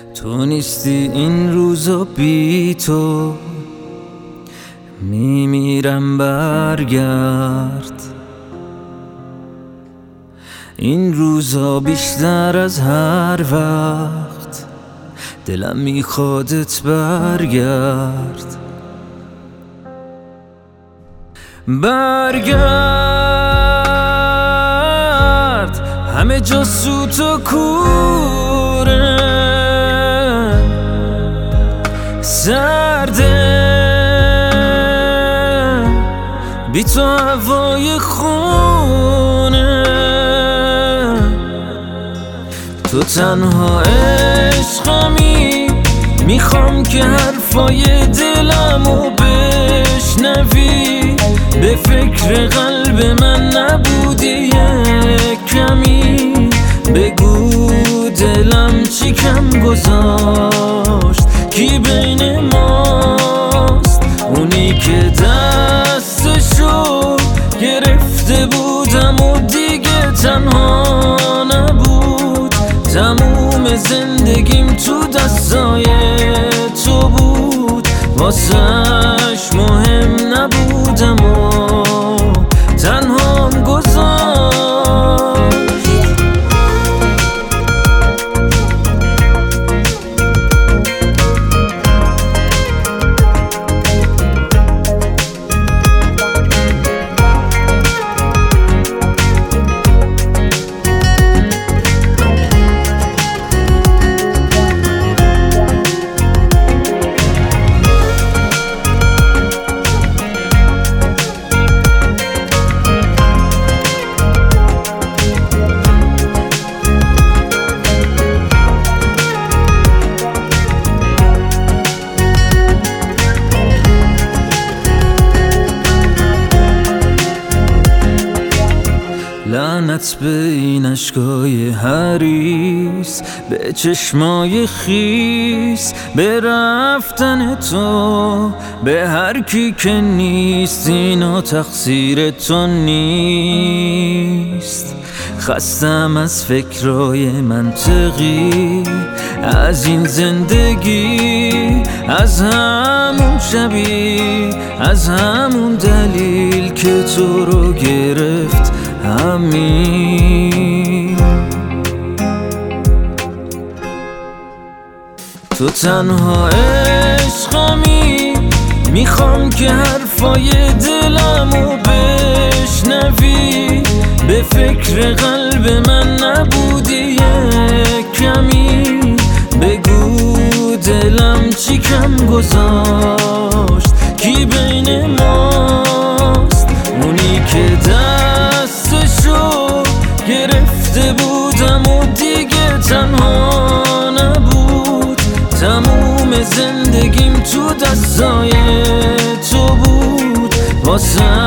تو نیستی این روزا بی تو میمیرم، برگرد. این روزا بیشتر از هر وقت دلم میخوادت، برگرد. برگرد، همه جا سوت و کوره، سرده بی تو هوای خونه. تو تنها عشقمی، میخوام که حرفای دلمو بشنوی. به فکر قلب من نبودی یک کمی، بگو دلم چی کم گذاشت، کی بین ماست اونی که دستشو گرفته بودم و دیگه تنها نبود. تموم زندگیم تو دستای تو بود، واسش مهم نبودم و تنهام گذاشت. لعنت به این اشکای حریص، به چشمای خیس، به رفتن تو، به هر کی که نیست. اینا تقصیر تو نیست. خستم از فکرای منطقی، از این زندگی، از همون شبی، از همون دلیل که تو رو گرفت همین. تو تنها عشقمی، میخوام که حرفای دلمو بشنوی. به فکر قلب من نبودی یک کمی، بگو دلم چی کم گذاشت، کی بین ماست اونی که دستشو گرفته بودم و دیگه تنها نبود. تموم زندگیم تو دستای تو بود، واسه